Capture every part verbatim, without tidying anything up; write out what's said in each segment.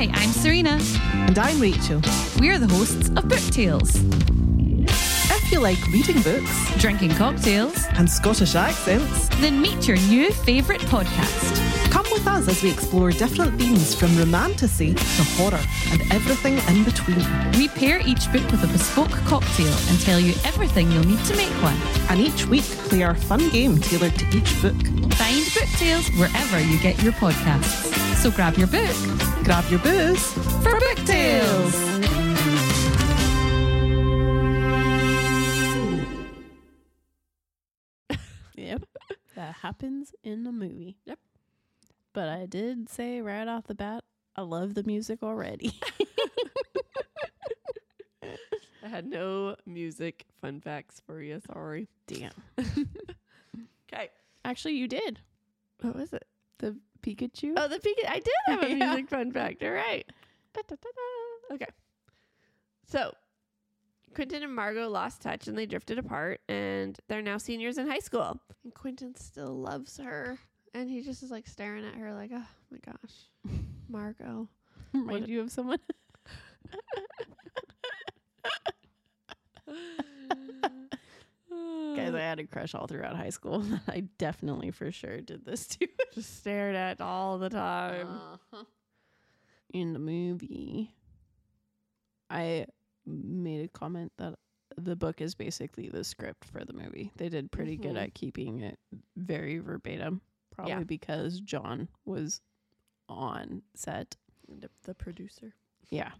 Hi, I'm Serena. And I'm Rachel. We're the hosts of Book Tales. If you like reading books, Drinking cocktails, and Scottish accents, then meet your new favourite podcast. come with us as we explore different themes from romantasy to horror and everything in between. We pair each book with a bespoke cocktail and tell you everything you'll need to make one. And each week play our fun game tailored to each book. Find Book Tales wherever you get your podcasts. So grab your book, Grab your booze for Book Tales. Yep, that happens in the movie. Yep. But I did say right off the bat, I love the music already. I had no music fun facts for you. Sorry. Damn. Okay. Actually, you did. What was it? The Pikachu. Oh, the Pikachu. I did have a Yeah. music fun fact. All right. Da, da, da, da. Okay. So, Quentin and Margot lost touch and they drifted apart, and they're now seniors in high school. And Quentin still loves her, and he just is like staring at her like, oh my gosh, Margot. Remind What- you of someone? Guys, I had a crush all throughout high school. I definitely for sure did this too. Just stared at all the time. Uh-huh. In the movie, I made a comment that the book is basically the script for the movie. They did pretty good Mhm. at keeping it very verbatim, probably Yeah. because John was on set. The, the producer. Yeah.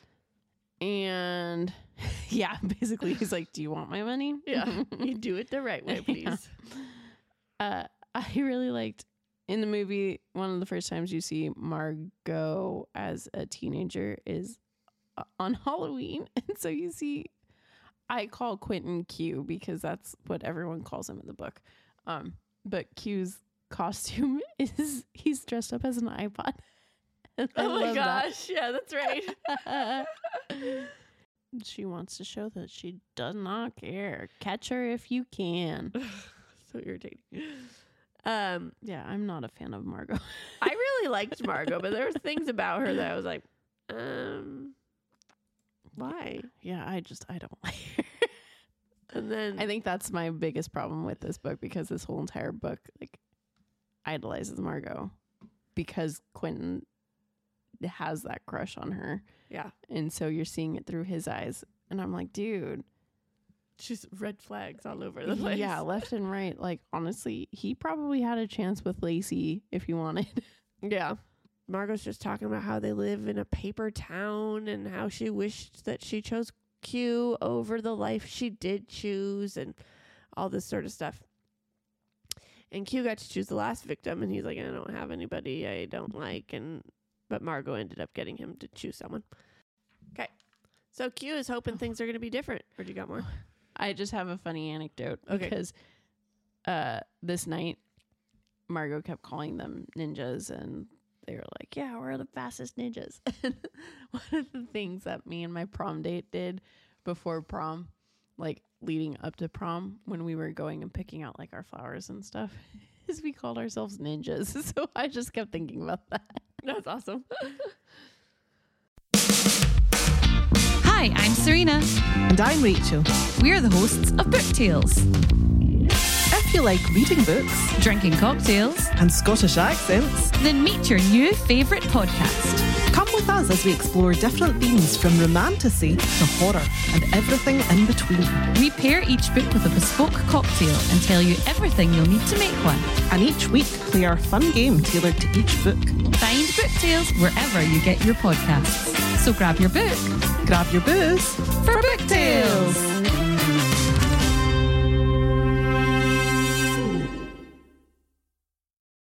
And yeah, basically he's like, do you want my money? Yeah. You do it the right way, please. Yeah. Uh, I really liked in the movie, one of the first times you see Margot as a teenager is uh, on Halloween. And so you see, I call Quentin Q because that's what everyone calls him in the book. Um, but Q's costume is he's dressed up as an iPod. I Oh my love that. gosh. Yeah, that's right. She wants to show that she does not care. Catch her if you can. So irritating. Um, Yeah, I'm not a fan of Margot. I really liked Margot, but there was things about her that I was like, um, why? Yeah, I just, I don't like her. And then I think that's my biggest problem with this book because this whole entire book, like, idolizes Margot because Quentin has that crush on her. yeah, And so you're seeing it through his eyes. And I'm like, dude. just red flags all over the place. Yeah, left and right. Like, honestly, he probably had a chance with Lacey if he wanted. Yeah. Margot's just talking about how they live in a paper town and how she wished that she chose Q over the life she did choose and all this sort of stuff. And Q got to choose the last victim, and he's like, I don't have anybody I don't like. And but Margot ended up getting him to choose someone. Okay. So Q is hoping things are going to be different. Or do you got more? I just have a funny anecdote Okay. because uh, this night, Margot kept calling them ninjas, and they were like, yeah, we're the fastest ninjas. And one of the things that me and my prom date did before prom, like leading up to prom, when we were going and picking out like our flowers and stuff, is we called ourselves ninjas. So I just kept thinking about that. That's awesome. Hi, I'm Serena. And I'm Rachel. We're the hosts of Book Tales. If you like reading books, Drinking cocktails, and Scottish accents, then meet your new favourite podcast. come with us as we explore different themes from romantasy to horror and everything in between. We pair each book with a bespoke cocktail and tell you everything you'll need to make one. And each week play our fun game tailored to each book. Find Book Tales wherever you get your podcasts. So grab your book, Grab your booze for Book